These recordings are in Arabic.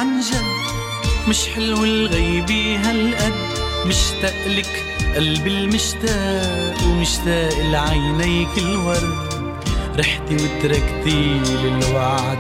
عن جد مش حلو الغيبي هالقد، مشتاق لك قلبي المشتاق ومشتاق لعينيك الورد، رحتي وتركتي للوعد.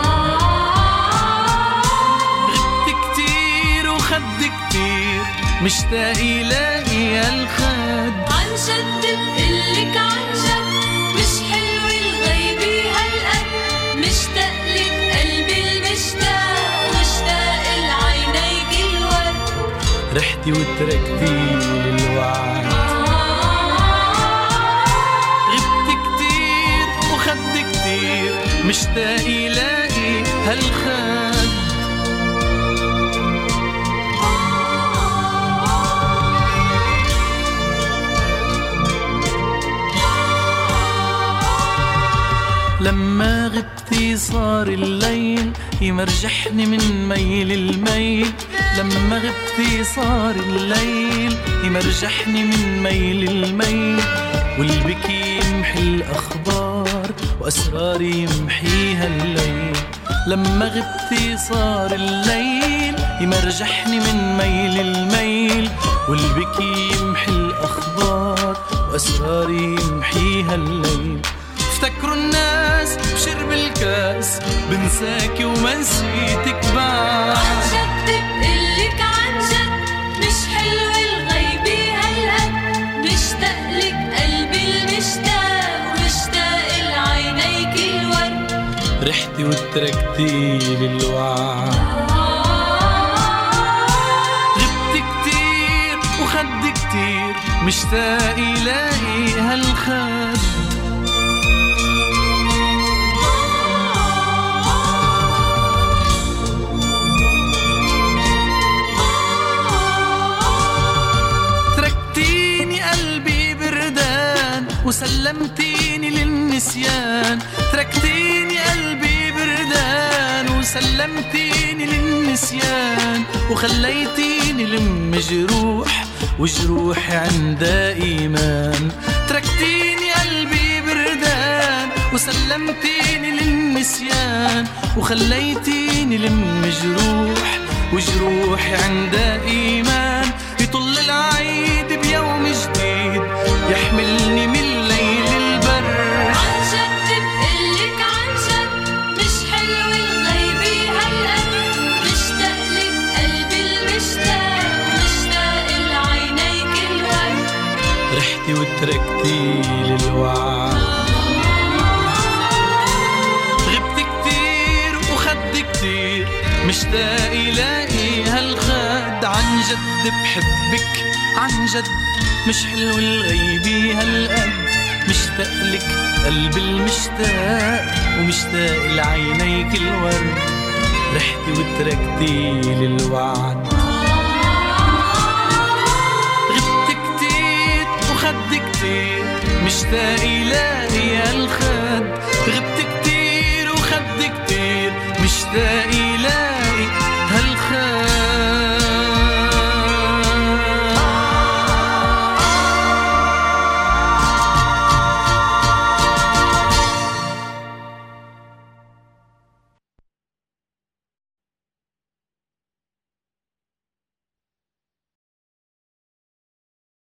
غبت كتير وخد كتير مشتاق لاقي هالخد، عن جد بقلك عن جد مش حلو الغيبي هالقد، مشتاق لك قلبي المشتاق ومشتاق لعينيك الورد، رحتي وتركتي للوعد. غبت كتير وخد كتير مشتاق لاقي هالخد. لما غبتي صار الليل يمرجحني من ميل الميل، لما غبتي صار الليل يمرجحني من ميل الميل، والبكي يمحي الأخبار وأسراري يمحيها الليل. لما غبتي صار الليل يمرجحني من ميل الميل، والبكي يمحي الأخبار وأسراري يمحيها الليل. افتكروا الناس بشرب الكاس بنساكي وما نسيتك بعد، عن جد بقلك عن جد مش حلو الغيبي هالقد، مشتاق لك قلبي المشتاق ومشتاق لعينيك الورد، رحتي وتركتي للوعد. غبت كتير وخد كتير مشتاق لاقي هالخد. وسلمتيني للنسيان، تركتيني قلبي بردان وسلمتيني للنسيان، وخليتيني لم جروح وجروحي عندها إيمان. تركتيني قلبي بردان وسلمتيني للنسيان، وخليتيني لم جروح وجروحي عندها إيمان. يطل العيد بيوم جديد يحملني من الليل البر، عن جد بقلك عن جد مش حلو الغيبي هالقد، مشتاق لك قلبي المشتاق ومشتاق لعينيك الورد، رحتي وتركتي للوعد. غبت كتير وخد كتير مشتاق لاقي هالخد، عن جد بحبك عن جد مش حلو الغيبي هالقد، مشتاق لك قلبي المشتاق ومشتاق لعينيك الورد، رحتي وتركتي للوعد. غبت كتير وخد كتير مشتاق لاقي هالخد، غبت كتير وخد كتير مشتاق